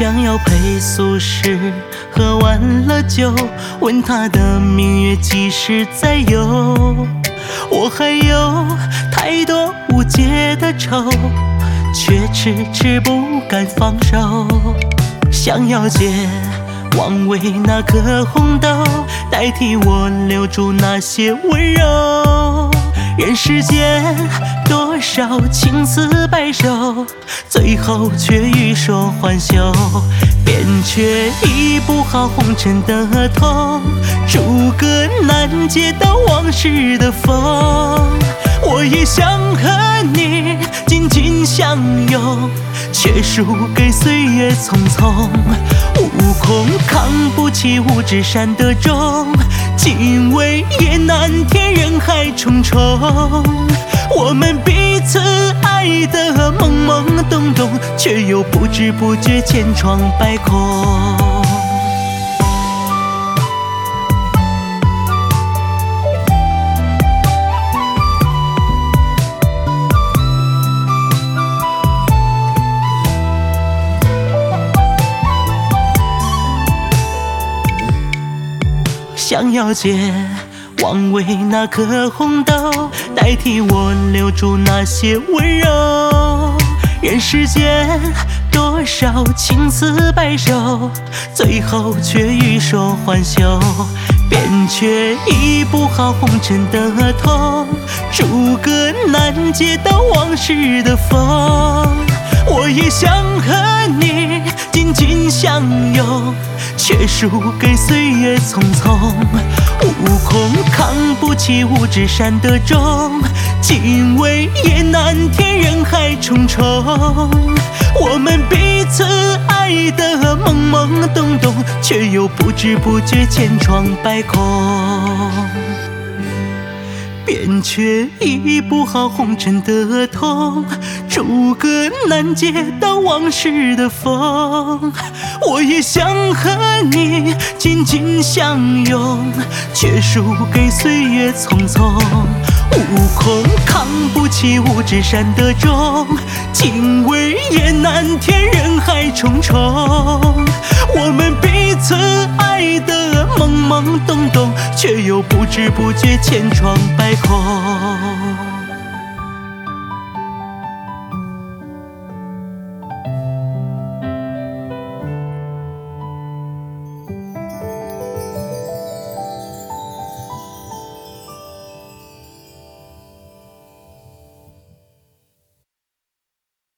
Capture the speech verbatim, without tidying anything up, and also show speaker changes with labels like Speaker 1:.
Speaker 1: 想要陪宿时，喝完了酒，问他的明月几时再有。我还有太多无解的愁，却迟迟不敢放手。想要借忘为那颗红豆，代替我留住那些温柔。人世间多少情丝白首，最后却欲说还休。扁鹊医不好红尘的痛，诸葛难解到往事的风。我也想和你紧紧相拥，却输给岁月匆匆。悟空扛不起五指山的重，敬畏也难填人海重重。我们彼此爱得懵懵懂懂，却又不知不觉千疮百孔。想要借忘为那颗红豆，代替我留住那些温柔。人世间多少情丝白首，最后却欲说还休。扁鹊医不好红尘的痛，诸葛难解到往事的风。我也想和你紧紧相拥，却输给岁月匆匆。悟空扛不起五指山的重，敬畏也难填人海重重。我们彼此爱得懵懵懂懂，却又不知不觉千疮百孔。扁鹊医不好红尘的痛，诸葛难解到往事的风。我也想和你紧紧相拥，却输给岁月匆匆。悟空扛不起五指山的重，敬畏也难填人海重重。我们彼此爱得懵懵懂懂，却又不知不觉千疮百孔。